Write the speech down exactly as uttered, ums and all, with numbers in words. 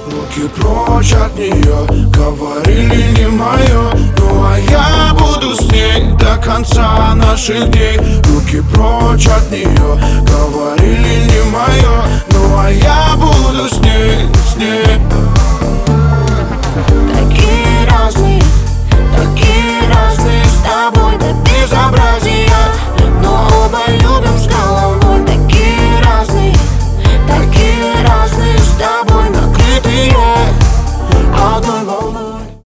руки прочь от нее. Говорили не мое, ну а я буду с ней до конца наших дней. Руки прочь от нее, говорили не мое, ну а я буду с ней, с ней.